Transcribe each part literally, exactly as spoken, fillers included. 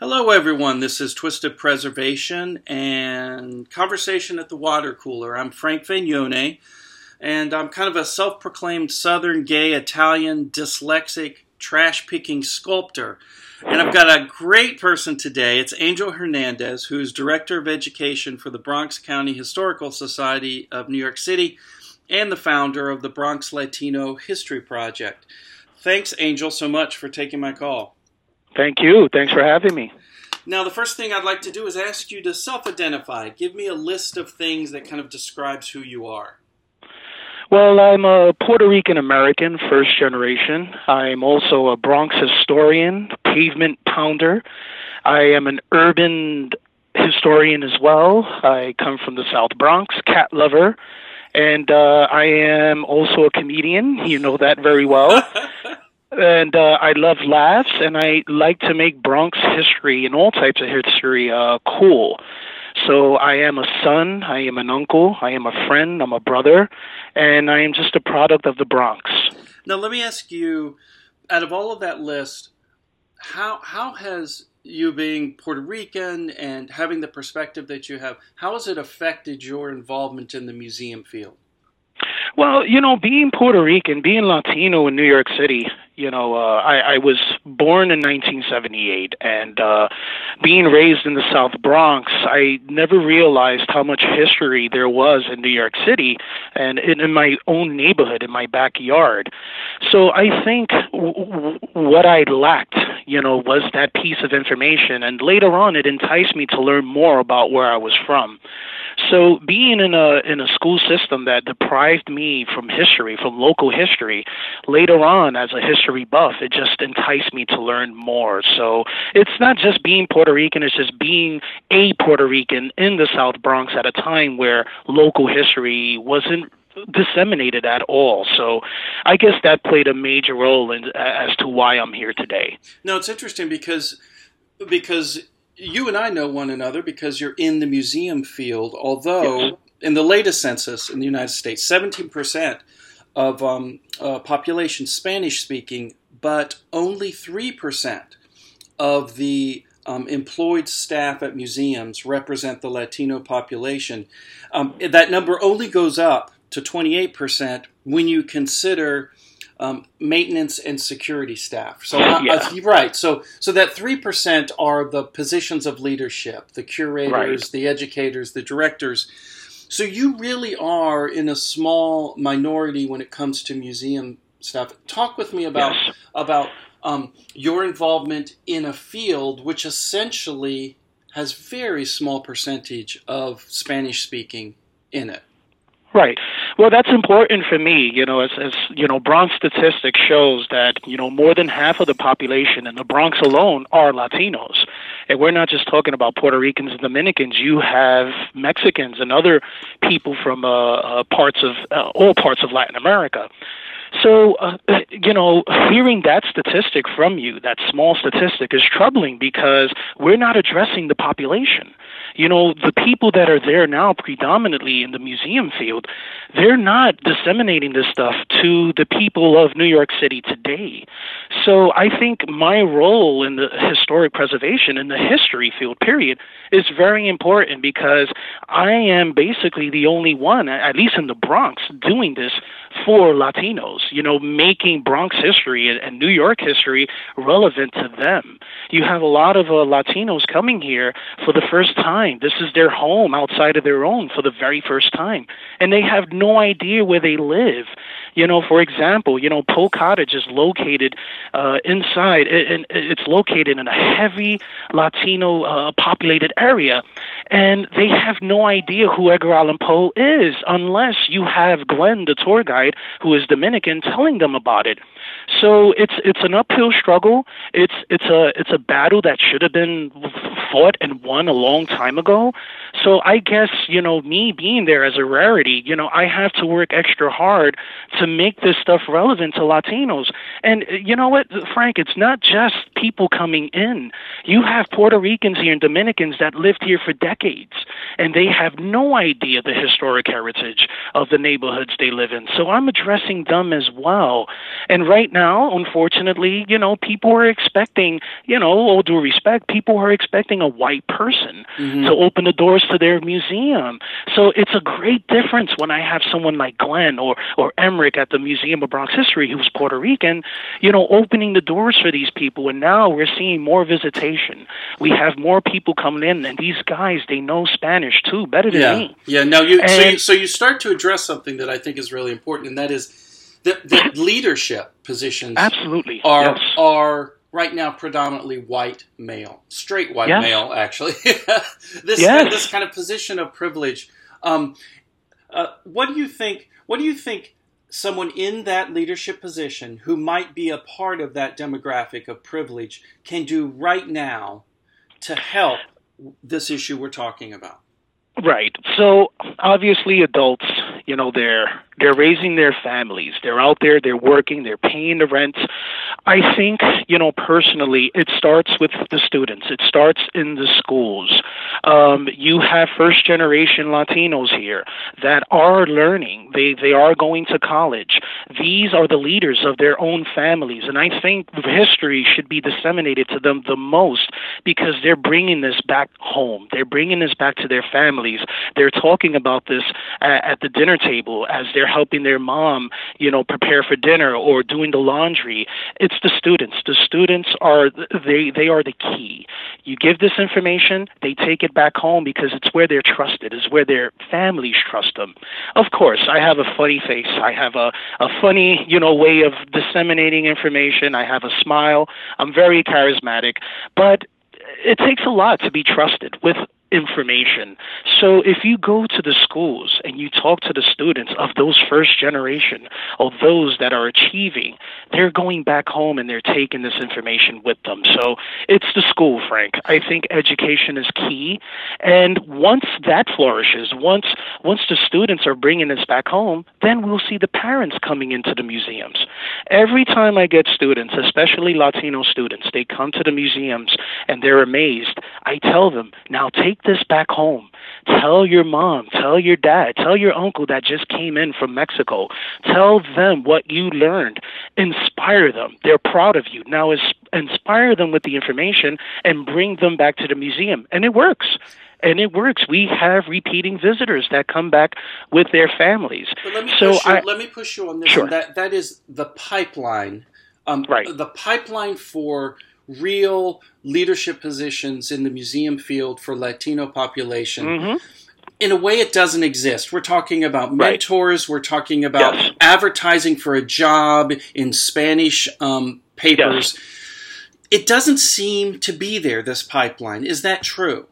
Hello, everyone. This is Twisted Preservation and Conversation at the Water Cooler. I'm Frank Vignone, and I'm kind of a self-proclaimed Southern gay Italian dyslexic trash-picking sculptor. And I've got a great person today. It's Angel Hernandez, who's Director of Education for the Bronx County Historical Society of New York City and the founder of the Bronx Latino History Project. Thanks, Angel, so much for taking my call. Thank you. Thanks for having me. Now, the first thing I'd like to do is ask you to self-identify. Give me a list of things that kind of describes who you are. Well, I'm a Puerto Rican American, first generation. I'm also a Bronx historian, pavement pounder. I am an urban historian as well. I come from the South Bronx, cat lover. And uh, I am also a comedian. You know that very well. And uh, I love laughs, and I like to make Bronx history and all types of history uh, cool. So I am a son, I am an uncle, I am a friend, I'm a brother, and I am just a product of the Bronx. Now let me ask you, out of all of that list, how how has you being Puerto Rican and having the perspective that you have, how has it affected your involvement in the museum field? Well, you know, being Puerto Rican, being Latino in New York City, you know, uh, I, I was born in nineteen seventy-eight, and uh, being raised in the South Bronx, I never realized how much history there was in New York City and in, in my own neighborhood, in my backyard. So I think w- w- what I lacked, you know, was that piece of information, and later on it enticed me to learn more about where I was from. So being in a in a school system that deprived me from history, from local history, later on as a history buff, it just enticed me to learn more. So it's not just being Puerto Rican, it's just being a Puerto Rican in the South Bronx at a time where local history wasn't disseminated at all. So I guess that played a major role in, as to why I'm here today. No, it's interesting because because you and I know one another because you're in the museum field, although yes. In the latest census in the United States, seventeen percent of um, uh, population Spanish-speaking, but only three percent of the um, employed staff at museums represent the Latino population. Um, that number only goes up to twenty-eight percent when you consider Um, maintenance and security staff. So, uh, yeah. uh, right. So, so that three percent are the positions of leadership, the curators, right. the educators, the directors. So you really are in a small minority when it comes to museum stuff. Talk with me about, yes. about um, your involvement in a field which essentially has very small percentage of Spanish speaking in it. Right. Well, that's important for me, you know, as, as, you know, Bronx statistics shows that, you know, more than half of the population in the Bronx alone are Latinos. And we're not just talking about Puerto Ricans and Dominicans. You have Mexicans and other people from uh, uh, parts of, uh, all parts of Latin America. So, uh, you know, hearing that statistic from you, that small statistic, is troubling because we're not addressing the population. You know, the people that are there now predominantly in the museum field, they're not disseminating this stuff to the people of New York City today. So I think my role in the historic preservation, in the history field, period, is very important because I am basically the only one, at least in the Bronx, doing this for Latinos, you know, making Bronx history and, and New York history relevant to them. You have a lot of uh, Latinos coming here for the first time. This is their home outside of their own for the very first time. And they have no idea where they live. You know, for example, you know, Polk Cottage is located uh, inside, and it's located in a heavy Latino uh, populated area. And they have no idea who Edgar Allan Poe is unless you have Glenn, the tour guide, who is Dominican, telling them about it. So it's it's an uphill struggle. It's it's a it's a battle that should have been fought and won a long time ago. So I guess, you know, me being there as a rarity, you know, I have to work extra hard to make this stuff relevant to Latinos. And you know what, Frank, it's not just people coming in. You have Puerto Ricans here and Dominicans that lived here for decades, and they have no idea the historic heritage of the neighborhoods they live in. So I'm addressing them as well. And right now, unfortunately, you know, people are expecting, you know, all due respect, people are expecting a white person mm-hmm. to open the doors to their museum. So it's a great difference when I have someone like Glenn or, or Emmerich at the Museum of Bronx History who's Puerto Rican, you know, opening the doors for these people. And now we're seeing more visitation. We have more people coming in, and these guys, they know Spanish too, better than yeah. me. Yeah, no, you, and, so you so you start to address something that I think is really important, and that is that, that leadership positions absolutely are yes. are right now predominantly white male, straight white yes. male, actually. this yes. kind of, this kind of position of privilege. Um, uh, what do you think? What do you think? Someone in that leadership position who might be a part of that demographic of privilege can do right now to help this issue we're talking about? Right. So obviously adults, you know, they're they're raising their families. They're out there, they're working, they're paying the rent. I think, you know, personally, it starts with the students. It starts in the schools. Um, you have first-generation Latinos here that are learning. They they are going to college. These are the leaders of their own families, and I think history should be disseminated to them the most because they're bringing this back home. They're bringing this back to their families. They're talking about this at, at the dinner table as they're helping their mom, you know, prepare for dinner or doing the laundry. It's the students. The students are they they are the key. You give this information, they take it back home because it's where they're trusted. It's where their families trust them. Of course, I have a funny face. I have a, a funny, you know, way of disseminating information. I have a smile. I'm very charismatic, but it takes a lot to be trusted with information. So if you go to the schools and you talk to the students of those first generation, of those that are achieving, they're going back home and they're taking this information with them. So it's the school, Frank. I think education is key. And once that flourishes, once once the students are bringing this back home, then we'll see the parents coming into the museums. Every time I get students, especially Latino students, they come to the museums and they're amazed. I tell them, now take this back home. Tell your mom, tell your dad, tell your uncle that just came in from Mexico. Tell them what you learned. Inspire them. They're proud of you. Now is inspire them with the information and bring them back to the museum. And it works. And it works. We have repeating visitors that come back with their families. But let me so push you, I, let me push you on this. Sure. That that is the pipeline. Um, right. The pipeline for real leadership positions in the museum field for Latino population. Mm-hmm. In a way, it doesn't exist. We're talking about mentors. Right. We're talking about yes. advertising for a job in Spanish um, papers. Yes. It doesn't seem to be there, this pipeline. Is that true?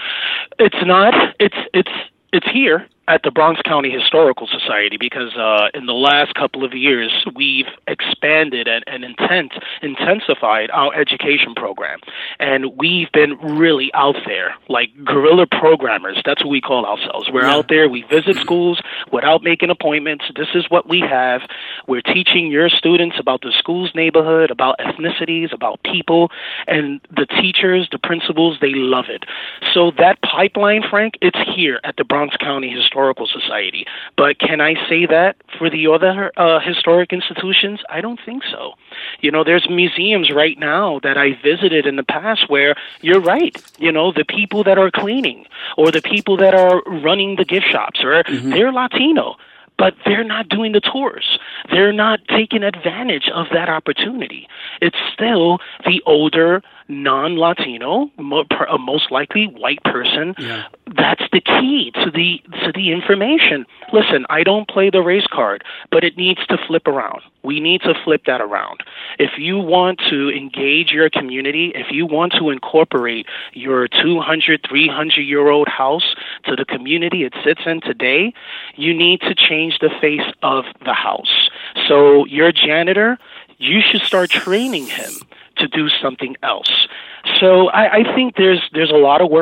It's not. It's it's it's here at the Bronx County Historical Society because uh, in the last couple of years we've expanded and, and intent, intensified our education program. And we've been really out there, like guerrilla programmers. That's what we call ourselves. We're yeah. out there. We visit schools without making appointments. This is what we have. We're teaching your students about the school's neighborhood, about ethnicities, about people. And the teachers, the principals, they love it. So that pipeline, Frank, it's here at the Bronx County Historical Historical Society. But can I say that for the other uh, historic institutions? I don't think so. You know, there's museums right now that I visited in the past where you're right. You know, the people that are cleaning or the people that are running the gift shops, or mm-hmm. they're Latino. But they're not doing the tours. They're not taking advantage of that opportunity. It's still the older, non-Latino, most likely white person. Yeah. That's the key to the to the information. Listen, I don't play the race card, but it needs to flip around. We need to flip that around. If you want to engage your community, if you want to incorporate your two hundred, three hundred year old house to the community it sits in today, you need to change the face of the house. So your janitor, you should start training him to do something else. So I, I think there's there's a lot of work.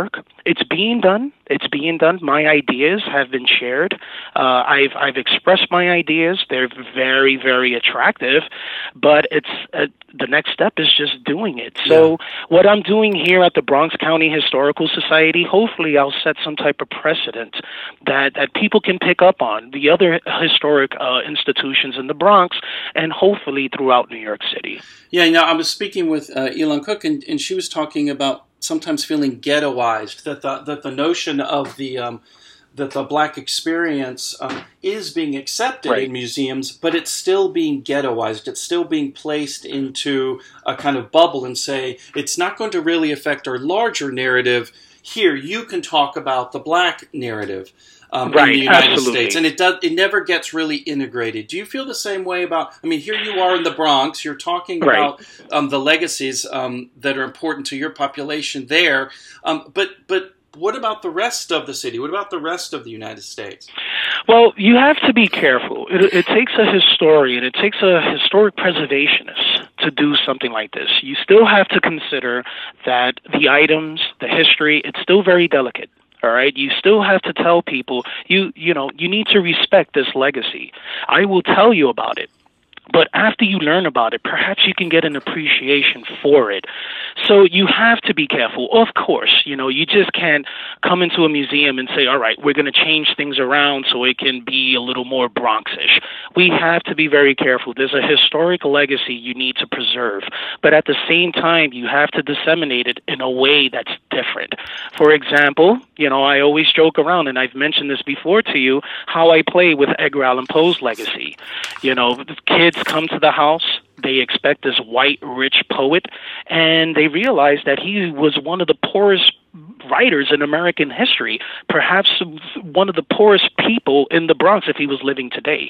it's being done. It's being done. My ideas have been shared. Uh, I've I've expressed my ideas. They're very, very attractive, but it's uh, the next step is just doing it. So yeah. What I'm doing here at the Bronx County Historical Society, hopefully I'll set some type of precedent that, that people can pick up on, the other historic uh, institutions in the Bronx, and hopefully throughout New York City. Yeah, you know, I was speaking with uh, Elon Cook, and, and she was talking about sometimes feeling ghettoized, that the, that the notion of the um, that the black experience um, is being accepted right. in museums, but it's still being ghettoized. It's still being placed into a kind of bubble and say, it's not going to really affect our larger narrative. Here, you can talk about the black narrative um, right, in the United absolutely. States. And it does. It never gets really integrated. Do you feel the same way about, I mean, here you are in the Bronx, you're talking right. about um, the legacies um, that are important to your population there, um, but but what about the rest of the city? What about the rest of the United States? Well, you have to be careful. It, it takes a historian, it takes a historic preservationist to do something like this. You still have to consider that the items, the history, it's still very delicate. All right, you still have to tell people, you you know, you need to respect this legacy. I will tell you about it. But after you learn about it, perhaps you can get an appreciation for it. So you have to be careful. Of course, you know, you just can't come into a museum and say, all right, we're going to change things around so it can be a little more Bronxish. We have to be very careful. There's a historic legacy you need to preserve. But at the same time, you have to disseminate it in a way that's different. For example, you know, I always joke around, and I've mentioned this before to you, how I play with Edgar Allan Poe's legacy. You know, the kids come to the house, they expect this white, rich poet, and they realize that he was one of the poorest writers in American history, perhaps one of the poorest people in the Bronx if he was living today.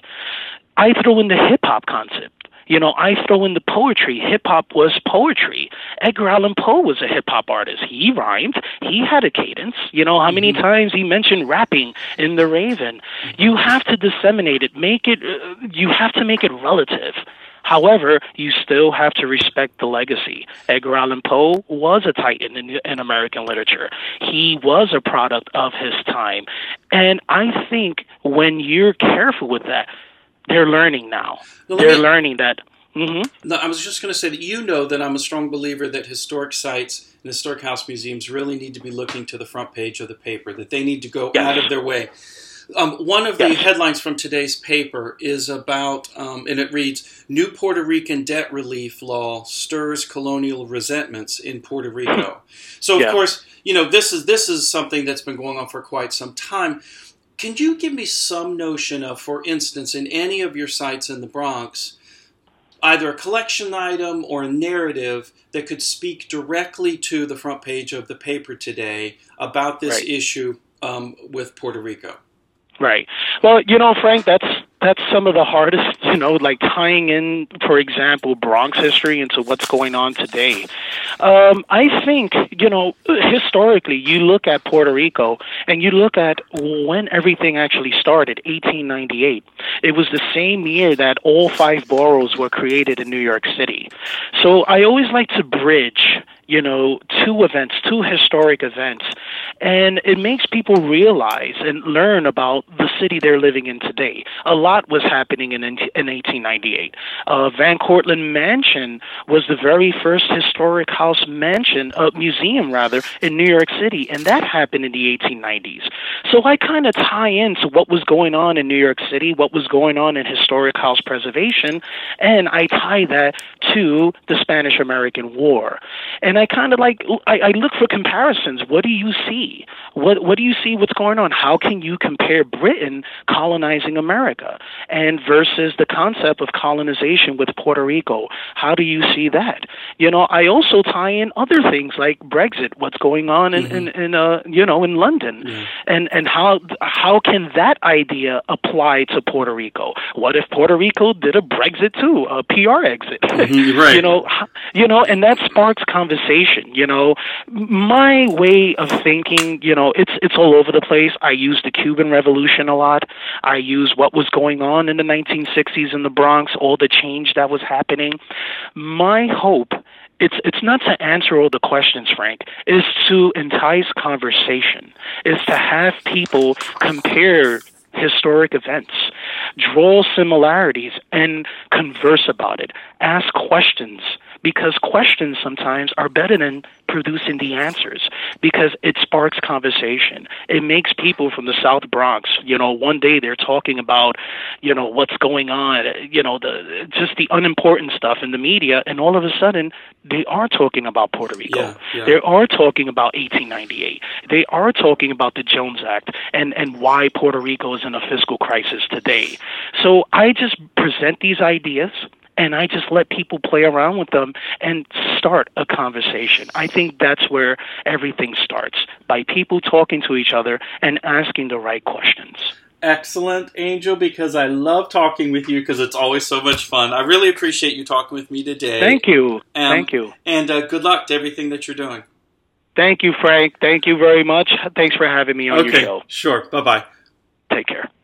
I throw in the hip-hop concept. You know, I throw in the poetry. Hip-hop was poetry. Edgar Allan Poe was a hip-hop artist. He rhymed. He had a cadence. You know, how many times he mentioned rapping in The Raven. You have to disseminate it. Make it, uh, you have to make it relative. However, you still have to respect the legacy. Edgar Allan Poe was a titan in, in American literature. He was a product of his time. And I think when you're careful with that, they're learning now. Well, they're me, learning that. Mm-hmm. No, I was just going to say that you know that I'm a strong believer that historic sites and historic house museums really need to be looking to the front page of the paper, that they need to go yes. out of their way. Um, one of the yes. headlines from today's paper is about, um, and it reads, New Puerto Rican Debt Relief Law Stirs Colonial Resentments in Puerto Rico. So, of yeah. course, you know, this is this is something that's been going on for quite some time. Can you give me some notion of, for instance, in any of your sites in the Bronx, either a collection item or a narrative that could speak directly to the front page of the paper today about this right. issue um, with Puerto Rico? Right. Well, you know, Frank, that's that's some of the hardest, you know, like tying in, for example, Bronx history into what's going on today. Um, I think, you know, historically, you look at Puerto Rico and you look at when everything actually started, eighteen ninety-eight. It was the same year that all five boroughs were created in New York City. So I always like to bridge, you know, two events, two historic events, and it makes people realize and learn about the city they're living in today. A lot was happening in in eighteen ninety-eight. Uh, Van Cortlandt Mansion was the very first historic house mansion, uh, museum rather, in New York City, and that happened in the eighteen nineties. So I kind of tie into what was going on in New York City, what was going on in historic house preservation, and I tie that to the Spanish-American War. And I kind of like, I, I look for comparisons. What do you see? What What do you see what's going on? How can you compare Britain colonizing America and versus the concept of colonization with Puerto Rico? How do you see that? You know, I also tie in other things like Brexit, what's going on in, mm-hmm. in, in uh, you know, in London, yeah. and, and how how can that idea apply to Puerto Rico? What if Puerto Rico did a Brexit too, a P R exit? Mm-hmm, right. you know, you know, and that sparks conversation. You know, my way of thinking, you know, it's it's all over the place. I use the Cuban Revolution a lot. I use what was going on in the nineteen sixties in the Bronx, all the change that was happening. My hope it's it's not to answer all the questions, Frank. It's to entice conversation. It's to have people compare historic events, draw similarities, and converse about it. Ask questions, because questions sometimes are better than producing the answers, because it sparks conversation. It makes people from the South Bronx, you know, one day they're talking about, you know, what's going on, you know, the just the unimportant stuff in the media, and all of a sudden they are talking about Puerto Rico. Yeah, yeah. They are talking about eighteen ninety-eight. They are talking about the Jones Act and, and why Puerto Rico is in a fiscal crisis today. So I just present these ideas, and I just let people play around with them and start a conversation. I think that's where everything starts, by people talking to each other and asking the right questions. Excellent, Angel, because I love talking with you, because it's always so much fun. I really appreciate you talking with me today. Thank you. Um, Thank you. And uh, good luck to everything that you're doing. Thank you, Frank. Thank you very much. Thanks for having me on okay, your show. Sure. Bye-bye. Take care.